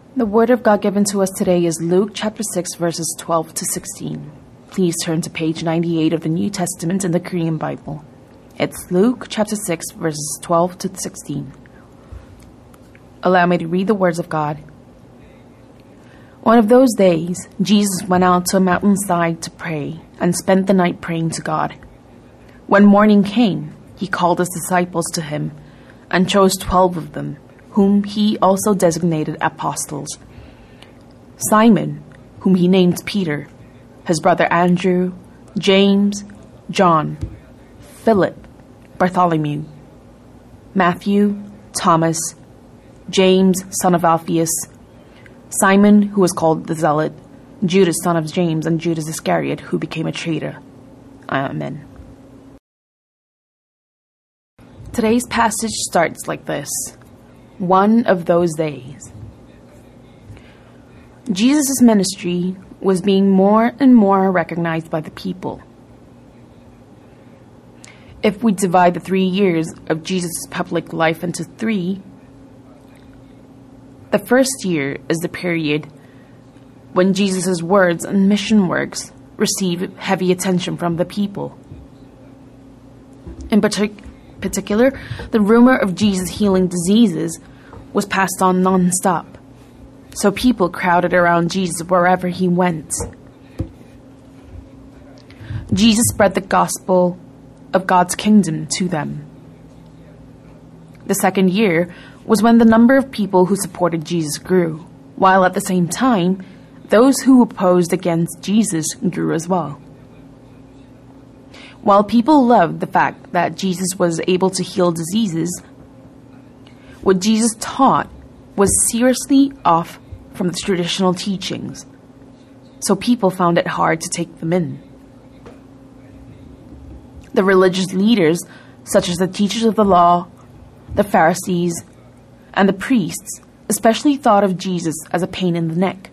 The word of God given to us today is Luke chapter 6, verses 12 to 16. Please turn to page 98 of the New Testament in the Korean Bible. It's Luke chapter 6, verses 12 to 16. Allow me to read the words of God. One of those days, Jesus went out to a mountainside to pray and spent the night praying to God. When morning came, he called his disciples to him and chose 12 of them, whom he also designated apostles. Simon, whom he named Peter, his brother Andrew, James, John, Philip, Bartholomew, Matthew, Thomas, James, son of Alphaeus, Simon, who was called the Zealot, Judas, son of James, and Judas Iscariot, who became a traitor. Amen. Today's passage starts like this. One of those days. Jesus' ministry was being more and more recognized by the people. If we divide the 3 years of Jesus' public life into 3, the first year is the period when Jesus' words and mission works receive heavy attention from the people. In particular, the rumor of Jesus healing diseases was passed on non-stop, so people crowded around Jesus wherever he went. Jesus spread the gospel of God's kingdom to them. The second year was when the number of people who supported Jesus grew, while at the same time, those who opposed against Jesus grew as well. While people loved the fact that Jesus was able to heal diseases, what Jesus taught was seriously off from the traditional teachings, so people found it hard to take them in. The religious leaders, such as the teachers of the law, the Pharisees, and the priests, especially thought of Jesus as a pain in the neck.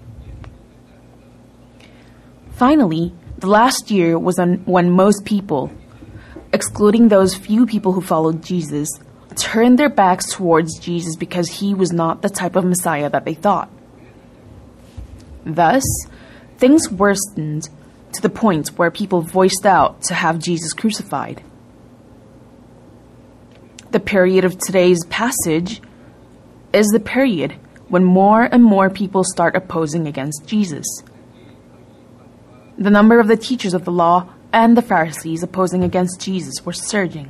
Finally, the last year was when most people, excluding those few people who followed Jesus, turned their backs towards Jesus because he was not the type of Messiah that they thought. Thus, things worsened to the point where people voiced out to have Jesus crucified. The period of today's passage is the period when more and more people start opposing against Jesus. The number of the teachers of the law and the Pharisees opposing against Jesus were surging.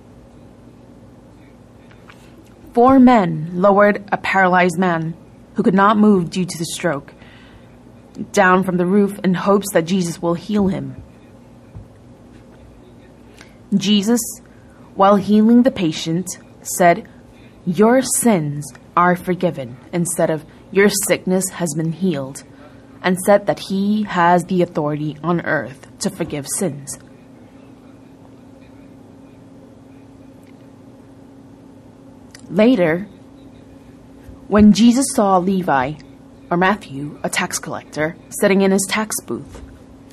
4 men lowered a paralyzed man who could not move due to the stroke down from the roof in hopes that Jesus will heal him. Jesus, while healing the patient, said, "Your sins are forgiven," instead of "Your sickness has been healed," and said that he has the authority on earth to forgive sins. Later, when Jesus saw Levi, or Matthew, a tax collector, sitting in his tax booth,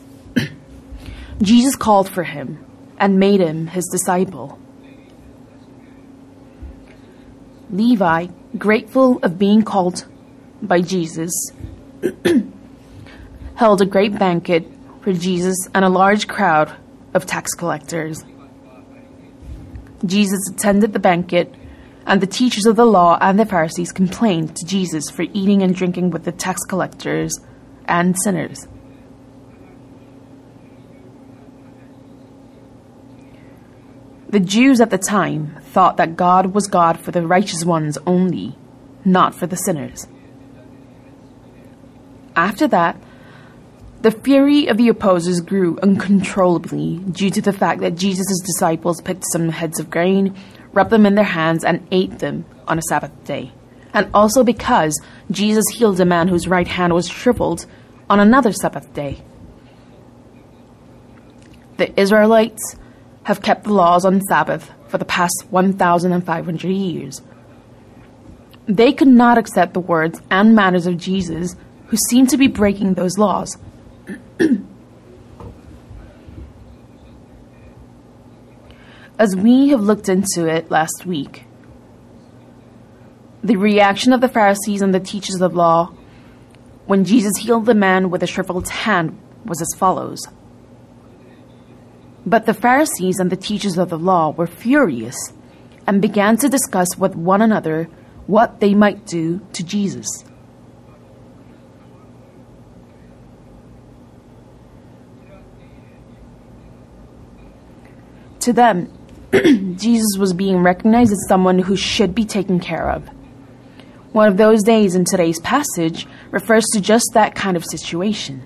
Jesus called for him and made him his disciple. Levi, grateful of being called by Jesus, held a great banquet for Jesus and a large crowd of tax collectors. Jesus attended the banquet, and the teachers of the law and the Pharisees complained to Jesus for eating and drinking with the tax collectors and sinners. The Jews at the time thought that God was God for the righteous ones only, not for the sinners. After that, the fury of the opposers grew uncontrollably due to the fact that Jesus' disciples picked some heads of grain, rubbed them in their hands, and ate them on a Sabbath day. And also because Jesus healed a man whose right hand was shriveled on another Sabbath day. The Israelites have kept the laws on Sabbath for the past 1,500 years. They could not accept the words and manners of Jesus, who seemed to be breaking those laws. As we have looked into it last week, The reaction of the Pharisees and the teachers of law when Jesus healed the man with a shriveled hand was as follows. But the Pharisees and the teachers of the law were furious and began to discuss with one another what they might do to Jesus. To them, Jesus was being recognized as someone who should be taken care of. One of those days in today's passage refers to just that kind of situation.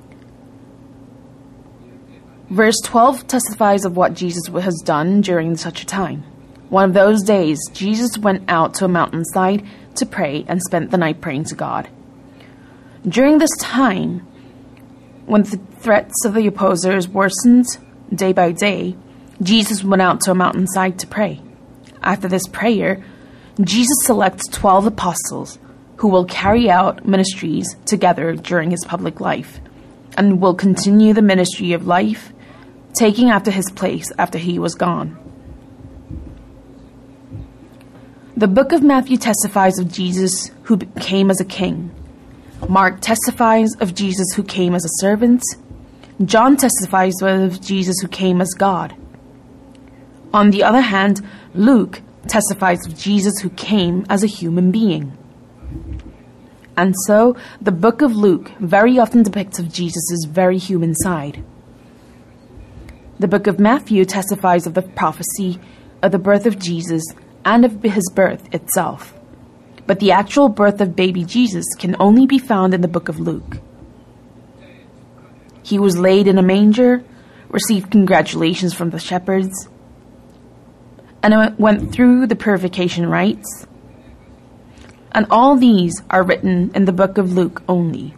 Verse 12 testifies of what Jesus has done during such a time. One of those days, Jesus went out to a mountainside to pray and spent the night praying to God. During this time, when the threats of the opposers worsened day by day, Jesus went out to a mountainside to pray. After this prayer, Jesus selects 12 apostles who will carry out ministries together during his public life and will continue the ministry of life, taking after his place after he was gone. The book of Matthew testifies of Jesus who came as a king. Mark testifies of Jesus who came as a servant. John testifies of Jesus who came as God. On the other hand, Luke testifies of Jesus who came as a human being. And so, the book of Luke very often depicts of Jesus' very human side. The book of Matthew testifies of the prophecy of the birth of Jesus and of his birth itself. But the actual birth of baby Jesus can only be found in the book of Luke. He was laid in a manger, received congratulations from the shepherds, and went through the purification rites. And all these are written in the book of Luke only.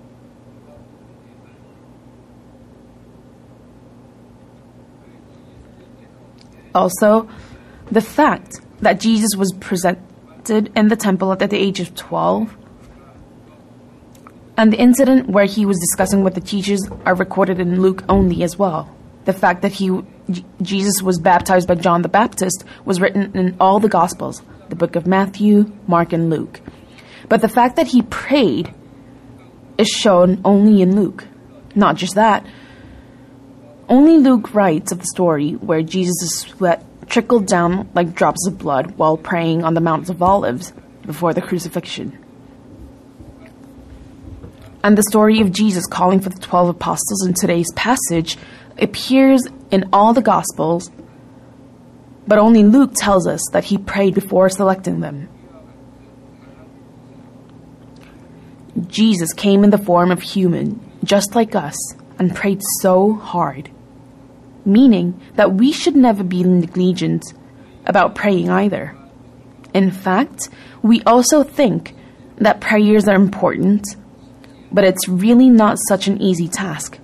Also, the fact that Jesus was presented in the temple at the age of 12 and the incident where he was discussing with the teachers are recorded in Luke only as well. The fact that Jesus was baptized by John the Baptist was written in all the Gospels, the book of Matthew, Mark, and Luke. But the fact that he prayed is shown only in Luke. Not just that, only Luke writes of the story where Jesus' sweat trickled down like drops of blood while praying on the Mount of Olives before the crucifixion. And the story of Jesus calling for the 12 apostles in today's passage appears in all the Gospels, but only Luke tells us that he prayed before selecting them. Jesus came in the form of human, just like us, and prayed so hard, meaning that we should never be negligent about praying either. In fact, we also think that prayers are important, but it's really not such an easy task.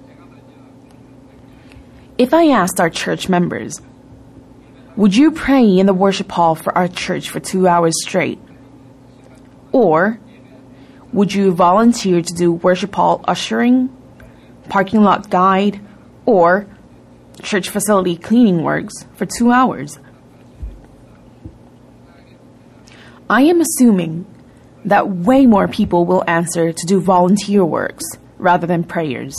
If I asked our church members, would you pray in the worship hall for our church for 2 hours straight? Or would you volunteer to do worship hall ushering, parking lot guide, or church facility cleaning works for 2 hours? I am assuming that way more people will answer to do volunteer works rather than prayers.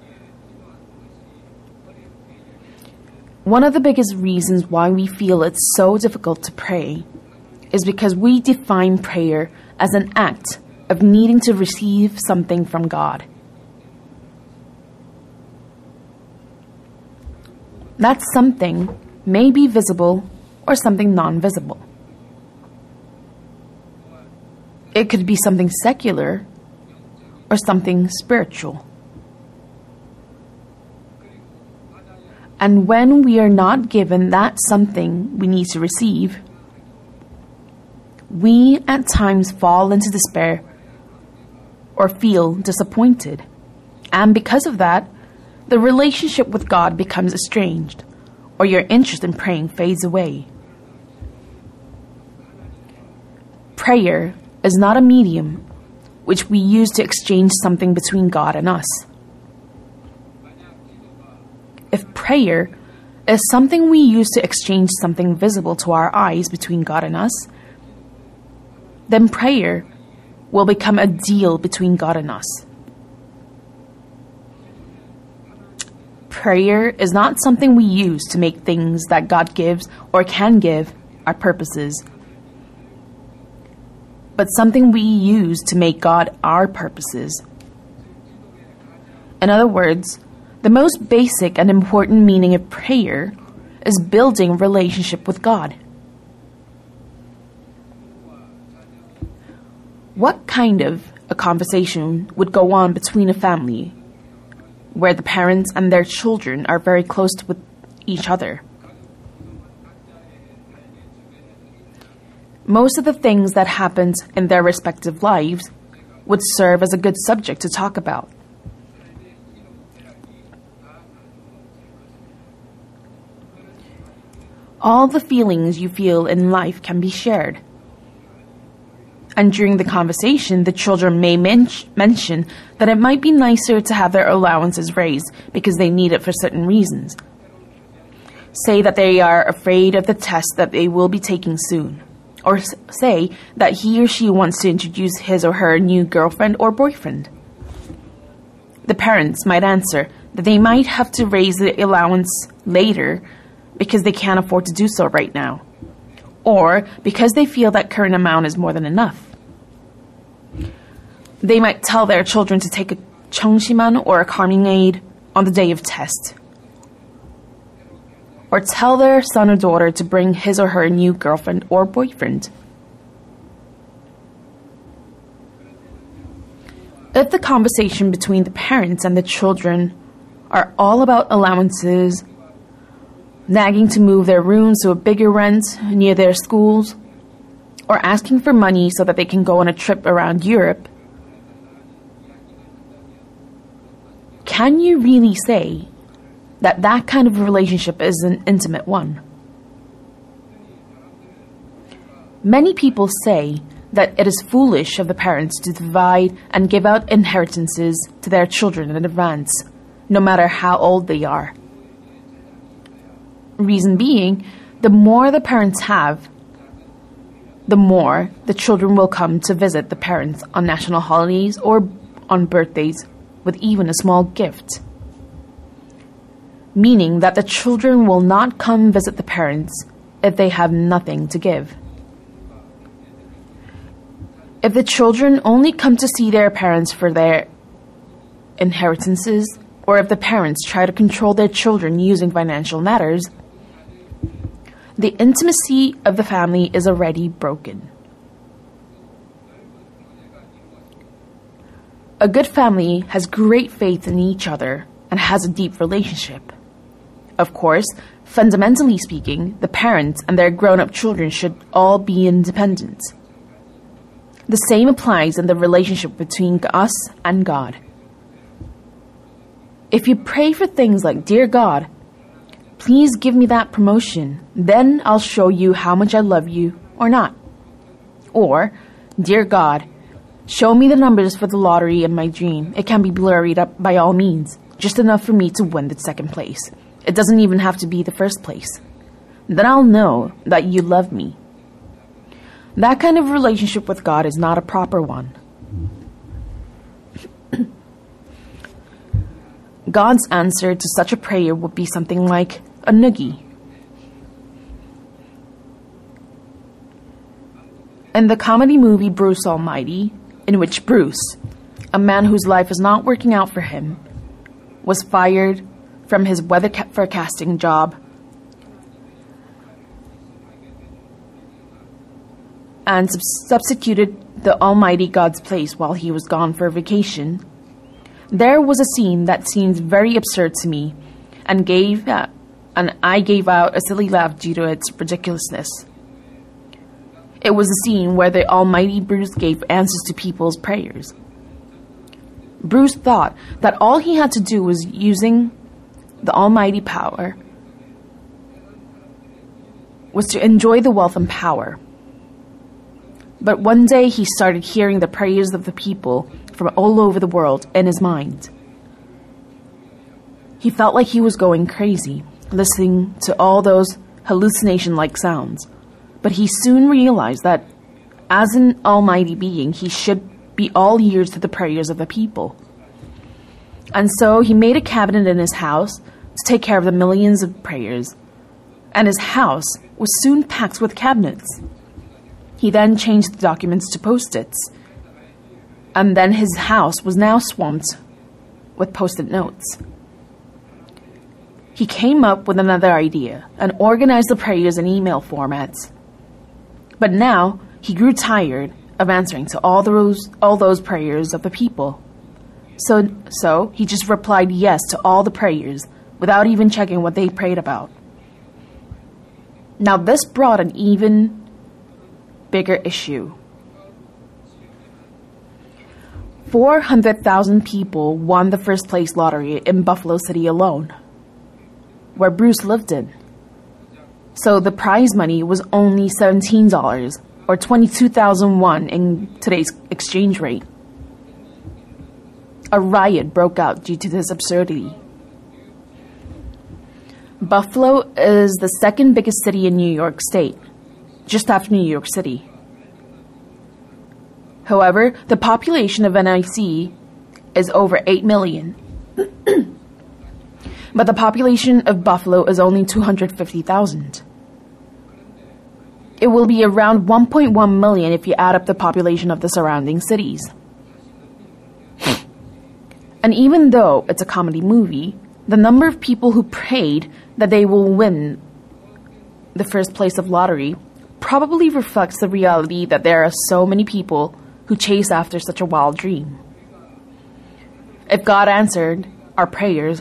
One of the biggest reasons why we feel it's so difficult to pray is because we define prayer as an act of needing to receive something from God. That something may be visible or something non-visible. It could be something secular or something spiritual. And when we are not given that something we need to receive, we at times fall into despair or feel disappointed. And because of that, the relationship with God becomes estranged, or your interest in praying fades away. Prayer is not a medium which we use to exchange something between God and us. If prayer is something we use to exchange something visible to our eyes between God and us, then prayer will become a deal between God and us. Prayer is not something we use to make things that God gives or can give our purposes, but something we use to make God our purposes. In other words, the most basic and important meaning of prayer is building a relationship with God. What kind of a conversation would go on between a family where the parents and their children are very close with each other? Most of the things that happened in their respective lives would serve as a good subject to talk about. All the feelings you feel in life can be shared. And during the conversation, the children may mention that it might be nicer to have their allowances raised because they need it for certain reasons. Say that they are afraid of the test that they will be taking soon. Or say that he or she wants to introduce his or her new girlfriend or boyfriend. The parents might answer that they might have to raise the allowance later because they can't afford to do so right now, or because they feel that current amount is more than enough. They might tell their children to take a Cheongsiman or a calming aid on the day of test, or tell their son or daughter to bring his or her new girlfriend or boyfriend. If the conversation between the parents and the children are all about allowances, nagging to move their rooms to a bigger rent near their schools, or asking for money so that they can go on a trip around Europe, can you really say that that kind of relationship is an intimate one? Many people say that it is foolish of the parents to divide and give out inheritances to their children in advance, no matter how old they are. Reason being, the more the parents have, the more the children will come to visit the parents on national holidays or on birthdays with even a small gift. Meaning that the children will not come visit the parents if they have nothing to give. If the children only come to see their parents for their inheritances, or if the parents try to control their children using financial matters, the intimacy of the family is already broken. A good family has great faith in each other and has a deep relationship. Of course, fundamentally speaking, the parents and their grown-up children should all be independent. The same applies in the relationship between us and God. If you pray for things like, "Dear God, please give me that promotion, then I'll show you how much I love you," or not. Or, "Dear God, show me the numbers for the lottery in my dream. It can be blurred up by all means, just enough for me to win the second place. It doesn't even have to be the first place. Then I'll know that you love me." That kind of relationship with God is not a proper one. God's answer to such a prayer would be something like a noogie. In the comedy movie Bruce Almighty, in which Bruce, a man whose life is not working out for him, was fired from his weather forecasting job and substituted the Almighty God's place while he was gone for a vacation, there was a scene that seemed very absurd to me, and I gave out a silly laugh due to its ridiculousness. It was a scene where the Almighty Bruce gave answers to people's prayers. Bruce thought that all he had to do was using the almighty power was to enjoy the wealth and power. But one day he started hearing the prayers of the people from all over the world in his mind. He felt like he was going crazy, listening to all those hallucination-like sounds. But he soon realized that As an almighty being, he should be all ears to the prayers of the people. And so he made a cabinet in his house to take care of the millions of prayers, and his house was soon packed with cabinets. He then changed the documents to post-its, and then his house was now swamped with post-it notes. He came up with another idea and organized the prayers in email formats. But now he grew tired of answering to all those prayers of the people. So he just replied yes to all the prayers without even checking what they prayed about. Now this brought an even bigger issue. 400,000 people won the first place lottery in Buffalo City alone, where Bruce lived in. So the prize money was only $17, or 22,001 in today's exchange rate. A riot broke out due to this absurdity. Buffalo is the second biggest city in New York State, just after New York City. However, the population of NYC is over 8 million. But the population of Buffalo is only 250,000. It will be around 1.1 million if you add up the population of the surrounding cities. And even though it's a comedy movie, the number of people who prayed that they will win the first place of lottery probably reflects the reality that there are so many people who chase after such a wild dream. If God answered our prayers,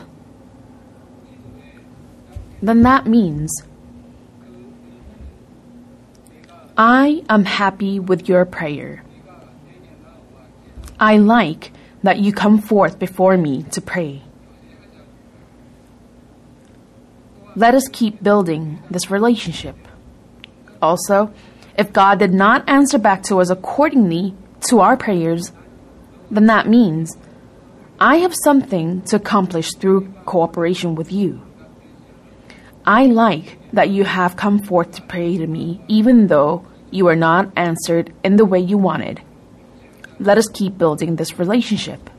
then that means I am happy with your prayer. I like that you come forth before me to pray. Let us keep building this relationship. Also, if God did not answer back to us accordingly to our prayers, then that means I have something to accomplish through cooperation with you. I like that you have come forth to pray to me, even though you are not answered in the way you wanted. Let us keep building this relationship.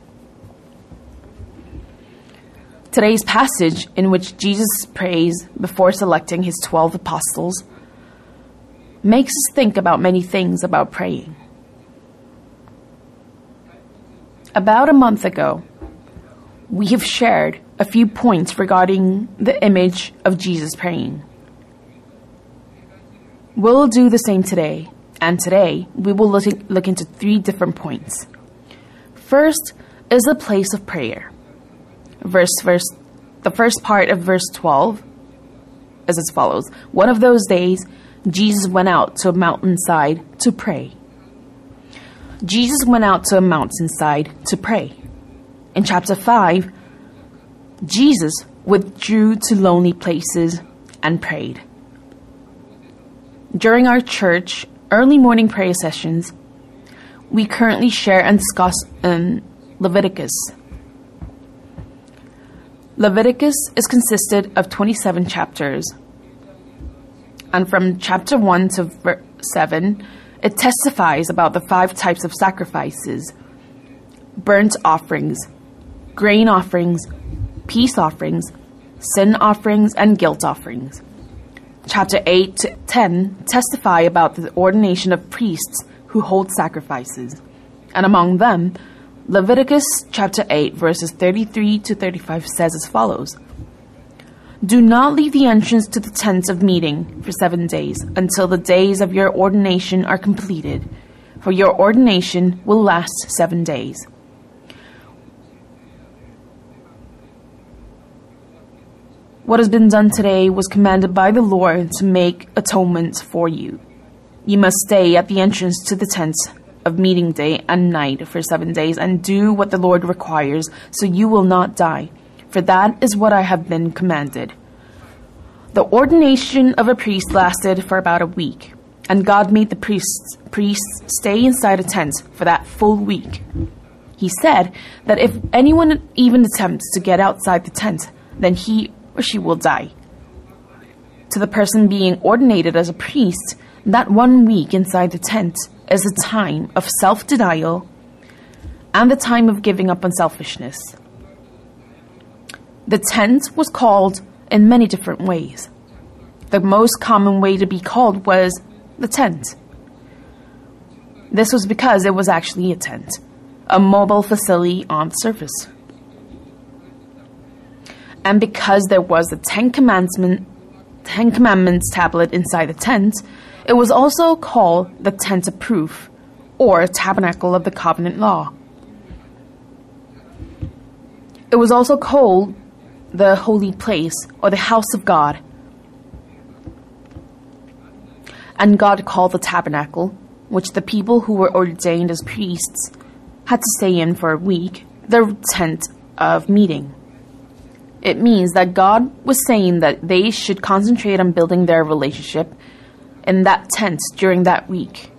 Today's passage, in which Jesus prays before selecting his 12 apostles, makes us think about many things about praying. About a month ago, we have shared a few points regarding the image of Jesus praying. We'll do the same today, and today we will look into 3 different points. First is the place of prayer. The first part of verse 12 is as follows. One of those days, Jesus went out to a mountainside to pray. Jesus went out to a mountainside to pray. In chapter 5, Jesus withdrew to lonely places and prayed. During our church early morning prayer sessions, we currently share and discuss Leviticus. Leviticus is consisted of 27 chapters, and from chapter 1 to 7, it testifies about the 5 types of sacrifices: burnt offerings, grain offerings, peace offerings, sin offerings, and guilt offerings. Chapter 8 to 10 testify about the ordination of priests who hold sacrifices, and among them, Leviticus chapter 8 verses 33 to 35 says as follows: Do not leave the entrance to the tent of meeting for 7 days until the days of your ordination are completed, for your ordination will last 7 days. What has been done today was commanded by the Lord to make atonement for you. You must stay at the entrance to the tent of meeting day and night for 7 days and do what the Lord requires, so you will not die, for that is what I have been commanded. The ordination of a priest lasted for about a week, and God made the priests stay inside a tent for that full week. He said that if anyone even attempts to get outside the tent, then he or she will die. To the person being ordinated as a priest, that 1 week inside the tent is a time of self-denial and the time of giving up on selfishness. The tent was called in many different ways. The most common way to be called was the tent. This was because it was actually a tent, a mobile facility on the surface. And because there was the Ten Commandments tablet inside the tent, it was also called the Tent of Proof, or Tabernacle of the Covenant Law. It was also called the Holy Place, or the House of God. And God called the tabernacle, which the people who were ordained as priests had to stay in for a week, the tent of meeting. It means that God was saying that they should concentrate on building their relationship in that tent during that week.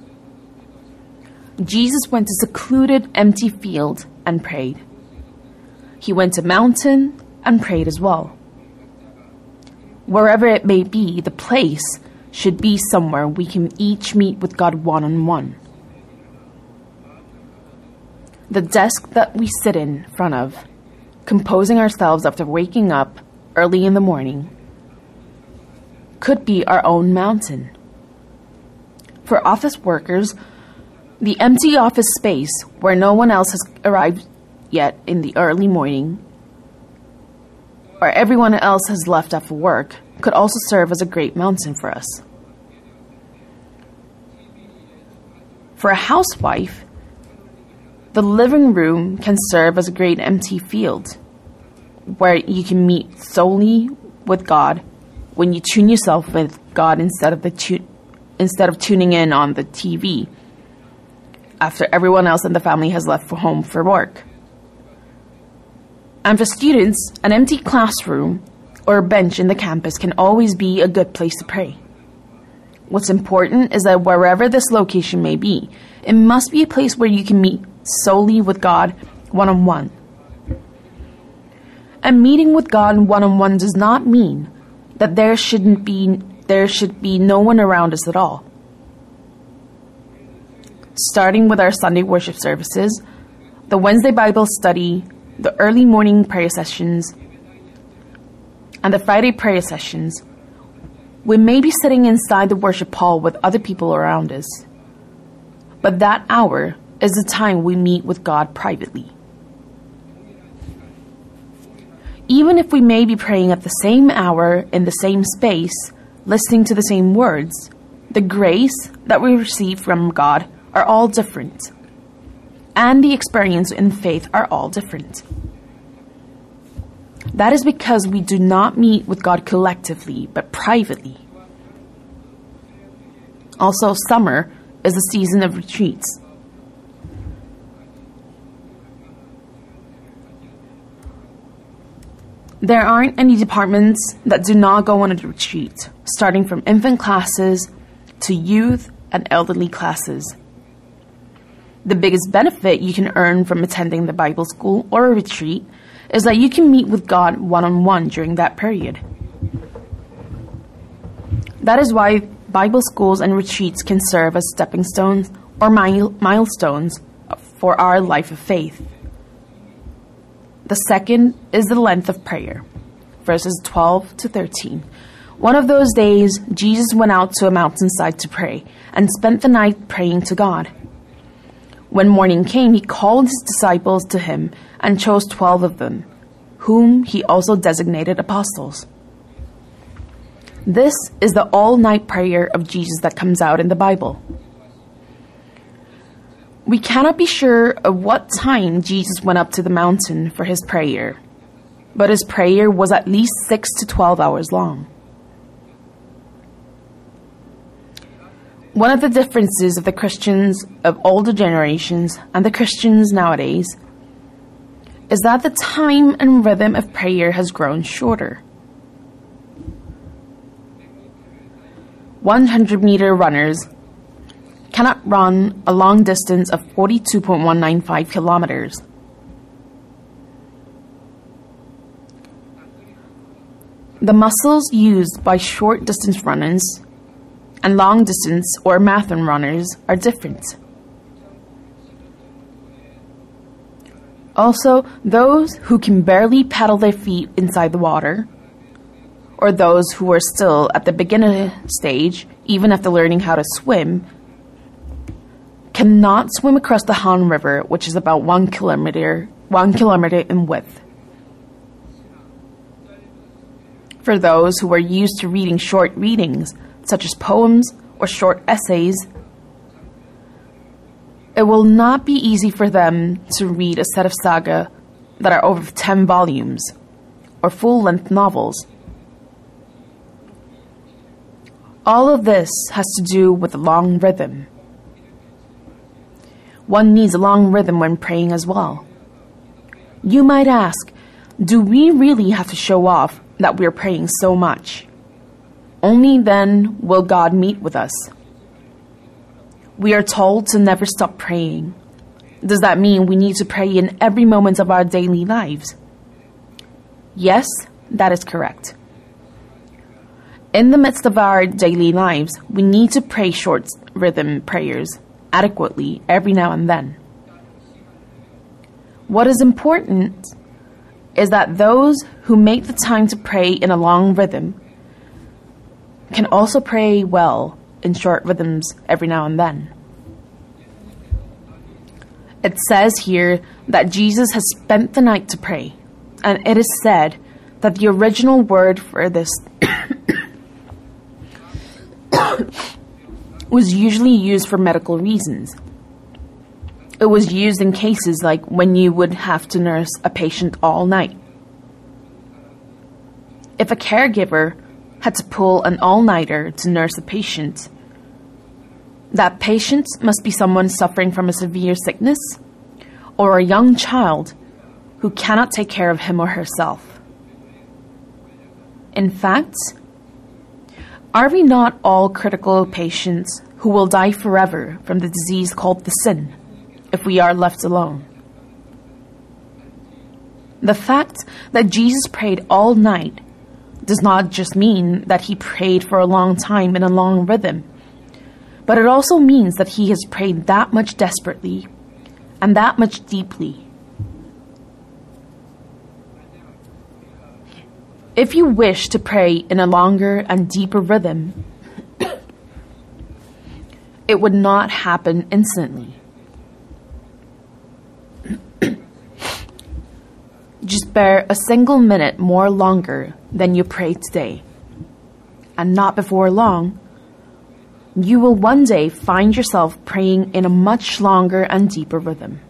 Jesus went to a secluded, empty field and prayed. He went to a mountain and prayed as well. Wherever it may be, the place should be somewhere we can each meet with God one-on-one. The desk that we sit in front of, composing ourselves after waking up early in the morning, could be our own mountain. For office workers, the empty office space where no one else has arrived yet in the early morning, or everyone else has left after work, could also serve as a great mountain for us. For a housewife, the living room can serve as a great empty field where you can meet solely with God when you tune yourself with God instead of tuning in on the TV after everyone else in the family has left for home for work. And for students, an empty classroom or a bench in the campus can always be a good place to pray. What's important is that wherever this location may be, it must be a place where you can meet solely with God one-on-one. And meeting with God one-on-one does not mean that there should be no one around us at all. Starting with our Sunday worship services, the Wednesday Bible study, the early morning prayer sessions, and the Friday prayer sessions, we may be sitting inside the worship hall with other people around us. But that hour is the time we meet with God privately. Even if we may be praying at the same hour in the same space, listening to the same words, the grace that we receive from God are all different, and the experience in faith are all different. That is because we do not meet with God collectively, but privately. Also, summer is a season of retreats. There aren't any departments that do not go on a retreat, starting from infant classes to youth and elderly classes. The biggest benefit you can earn from attending the Bible school or a retreat is that you can meet with God one-on-one during that period. That is why Bible schools and retreats can serve as stepping stones or milestones for our life of faith. The second is the length of prayer, verses 12 to 13. One of those days, Jesus went out to a mountainside to pray and spent the night praying to God. When morning came, he called his disciples to him and chose 12 of them, whom he also designated apostles. This is the all-night prayer of Jesus that comes out in the Bible. We cannot be sure of what time Jesus went up to the mountain for his prayer, but his prayer was at least 6 to 12 hours long. One of the differences of the Christians of older generations and the Christians nowadays is that the time and rhythm of prayer has grown shorter. 100-meter runners cannot run a long distance of 42.195 kilometers. The muscles used by short-distance runners and long-distance or marathon runners are different. Also, those who can barely paddle their feet inside the water, or those who are still at the beginner stage, even after learning how to swim, cannot swim across the Han River, which is about 1 kilometer in width. For those who are used to reading short readings, such as poems or short essays, it will not be easy for them to read a set of saga that are over 10 volumes, or full-length novels. All of this has to do with a long rhythm. One needs a long rhythm when praying as well. You might ask, do we really have to show off that we're praying so much? Only then will God meet with us. We are told to never stop praying. Does that mean we need to pray in every moment of our daily lives? Yes, that is correct. In the midst of our daily lives, we need to pray short rhythm prayers adequately every now and then. What is important is that those who make the time to pray in a long rhythm can also pray well in short rhythms every now and then. It says here that Jesus has spent the night to pray, and it is said that the original word for this was usually used for medical reasons. It was used in cases like when you would have to nurse a patient all night. If a caregiver had to pull an all-nighter to nurse a patient, that patient must be someone suffering from a severe sickness or a young child who cannot take care of him or herself. In fact, are we not all critical patients who will die forever from the disease called the sin if we are left alone? The fact that Jesus prayed all night does not just mean that he prayed for a long time in a long rhythm, but it also means that he has prayed that much desperately and that much deeply. If you wish to pray in a longer and deeper rhythm, it would not happen instantly. Just bear a single minute more longer than you prayed today, and not before long, you will one day find yourself praying in a much longer and deeper rhythm.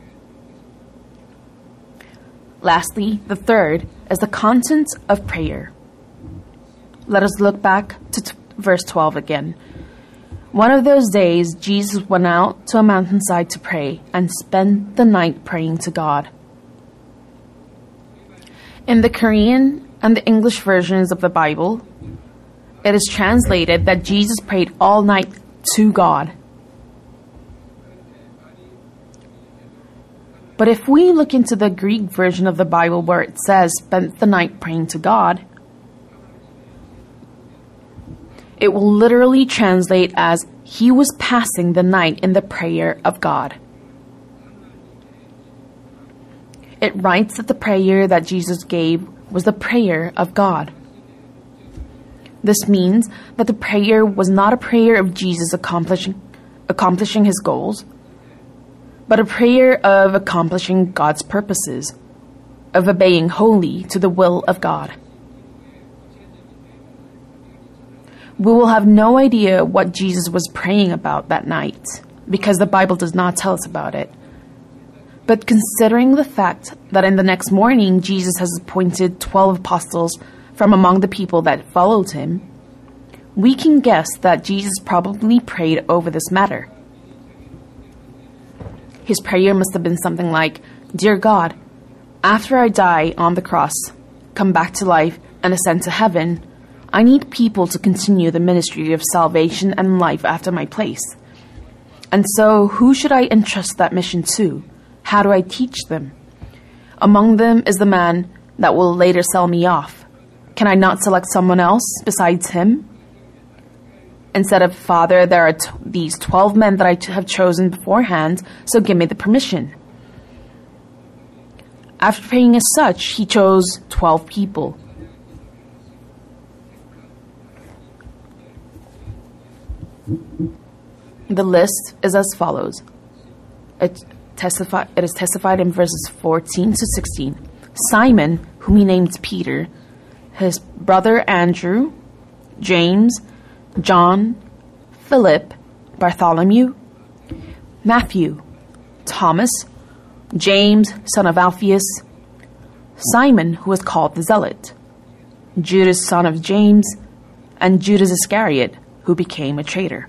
Lastly, the third is the content of prayer. Let us look back to verse 12 again. One of those days, Jesus went out to a mountainside to pray and spent the night praying to God. In the Korean and the English versions of the Bible, it is translated that Jesus prayed all night to God. But if we look into the Greek version of the Bible where it says spent the night praying to God, it will literally translate as he was passing the night in the prayer of God. It writes that the prayer that Jesus gave was the prayer of God. This means that the prayer was not a prayer of Jesus accomplishing his goals, but a prayer of accomplishing God's purposes, of obeying wholly to the will of God. We will have no idea what Jesus was praying about that night, because the Bible does not tell us about it. But considering the fact that in the next morning Jesus has appointed 12 apostles from among the people that followed him, we can guess that Jesus probably prayed over this matter. His prayer must have been something like, "Dear God, after I die on the cross, come back to life, and ascend to heaven, I need people to continue the ministry of salvation and life after my place. And so, who should I entrust that mission to? How do I teach them? Among them is the man that will later sell me off. Can I not select someone else besides him?" and said, Father, there are these 12 men that I have chosen beforehand, so give me the permission. After praying as such, he chose 12 people. The list is as follows. It is testified in verses 14 to 16. Simon, whom he named Peter, his brother Andrew, James, John, Philip, Bartholomew, Matthew, Thomas, James, son of Alphaeus, Simon, who was called the Zealot, Judas, son of James, and Judas Iscariot, who became a traitor.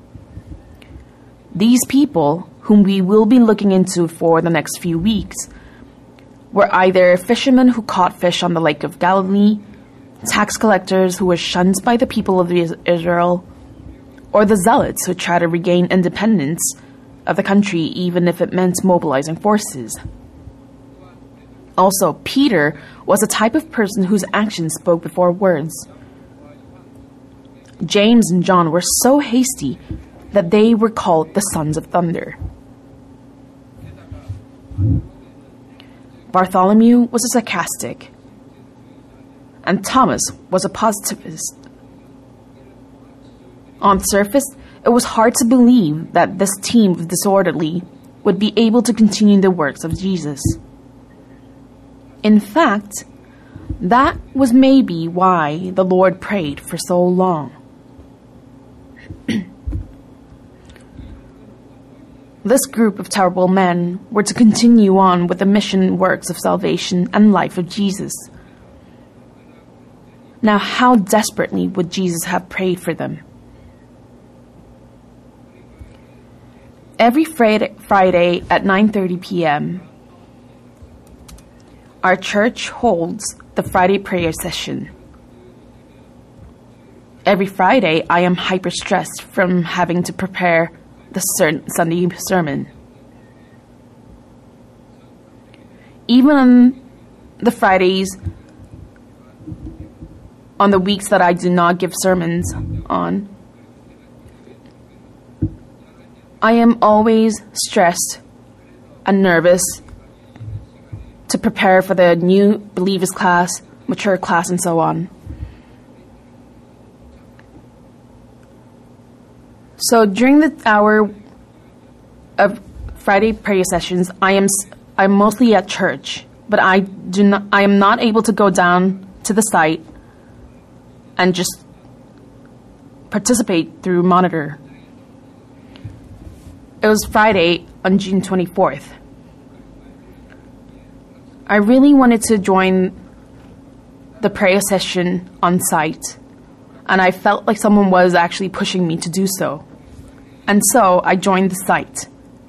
These people, whom we will be looking into for the next few weeks, were either fishermen who caught fish on the Lake of Galilee, tax collectors who were shunned by the people of Israel, or the zealots who tried to regain independence of the country even if it meant mobilizing forces. Also, Peter was a type of person whose actions spoke before words. James and John were so hasty that they were called the sons of thunder. Bartholomew was a sarcastic, and Thomas was a positivist. On the surface, it was hard to believe that this team of disorderly would be able to continue the works of Jesus. In fact, that was maybe why the Lord prayed for so long. This group of terrible men were to continue on with the mission works of salvation and life of Jesus. Now, how desperately would Jesus have prayed for them? Every Friday at 9:30 p.m., our church holds the Friday prayer session. Every Friday, I am hyper-stressed from having to prepare the Sunday sermon. Even on the Fridays, on the weeks that I do not give sermons on, I am always stressed and nervous to prepare for the new believers class, mature class, and so on. So during the hour of Friday prayer sessions, I'm mostly at church, but I am not able to go down to the site and just participate through monitor. It was Friday on June 24th. I really wanted to join the prayer session on site, and I felt like someone was actually pushing me to do so. And so I joined the site.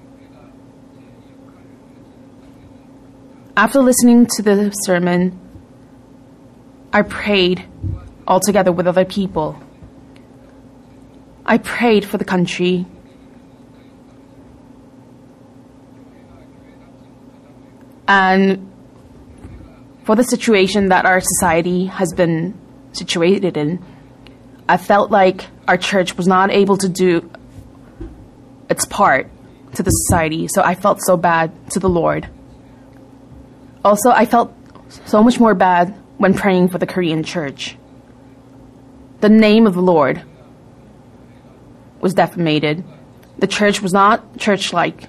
After listening to the sermon, I prayed all together with other people. I prayed for the country. And for the situation that our society has been situated in, I felt like our church was not able to do its part to the society, so I felt so bad to the Lord. Also, I felt so much more bad when praying for the Korean church. The name of the Lord was defamated. The church was not church-like.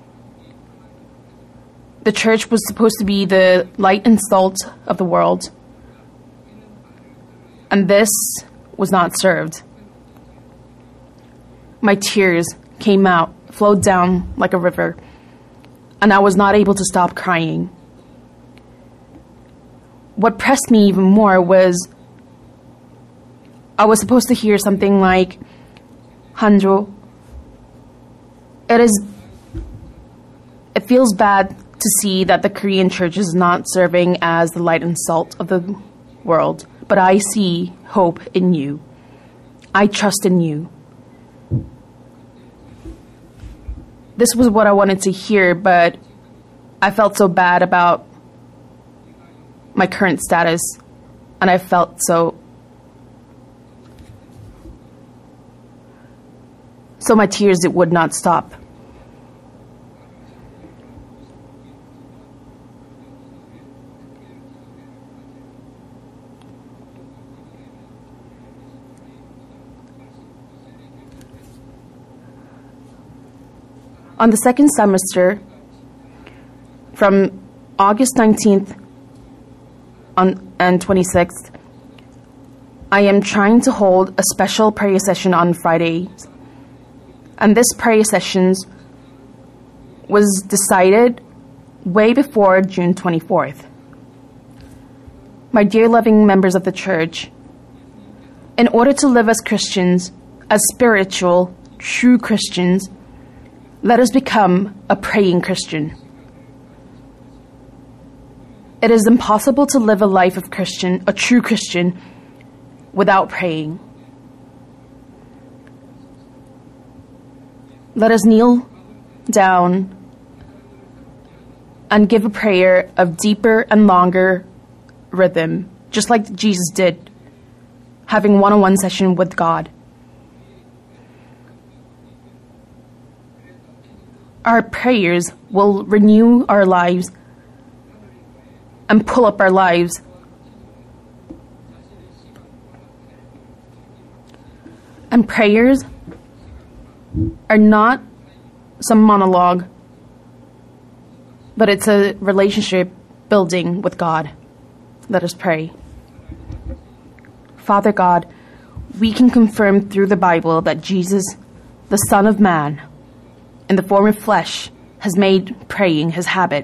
The church was supposed to be the light and salt of the world, and this was not served. My tears flowed down like a river, and I was not able to stop crying. What pressed me even more was I was supposed to hear something like, Hanjo, it feels bad to see that the Korean church is not serving as the light and salt of the world, but I see hope in you. I trust in you. This was what I wanted to hear, but I felt so bad about my current status, and I felt so so my tears it would not stop. On the second semester, from August 19th and 26th, I am trying to hold a special prayer session on Fridays. And this prayer session was decided way before June 24th. My dear loving members of the church, in order to live as Christians, as spiritual, true Christians, let us become a praying Christian. It is impossible to live a life of Christian, a true Christian, without praying. Let us kneel down and give a prayer of deeper and longer rhythm, just like Jesus did, having one-on-one session with God. Our prayers will renew our lives and pull up our lives. And prayers are not some monologue, but it's a relationship building with God. Let us pray. Father God, we can confirm through the Bible that Jesus, the Son of Man, in the form of flesh, has made praying his habit.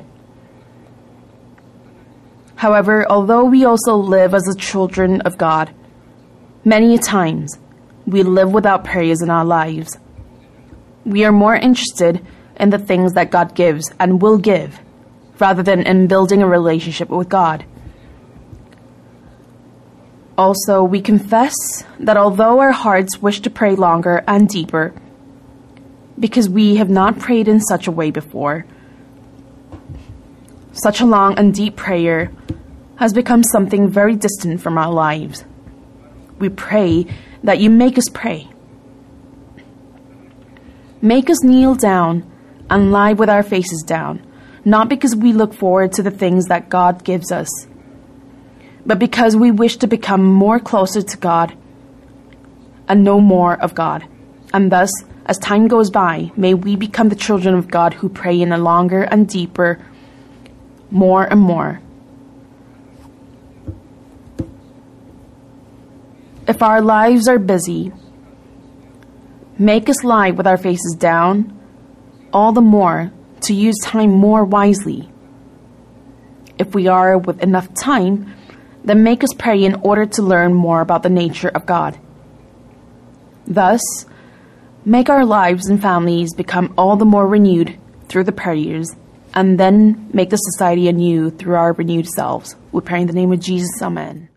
However, although we also live as the children of God, many a times we live without prayers in our lives. We are more interested in the things that God gives and will give, rather than in building a relationship with God. Also, we confess that although our hearts wish to pray longer and deeper, because we have not prayed in such a way before, such a long and deep prayer has become something very distant from our lives. We pray that you make us pray. Make us kneel down and lie with our faces down, not because we look forward to the things that God gives us, but because we wish to become more closer to God and know more of God. And thus, as time goes by, may we become the children of God who pray in a longer and deeper, more and more. If our lives are busy, make us lie with our faces down, all the more to use time more wisely. If we are with enough time, then make us pray in order to learn more about the nature of God. Thus, make our lives and families become all the more renewed through the prayers, and then make the society anew through our renewed selves. We pray in the name of Jesus. Amen.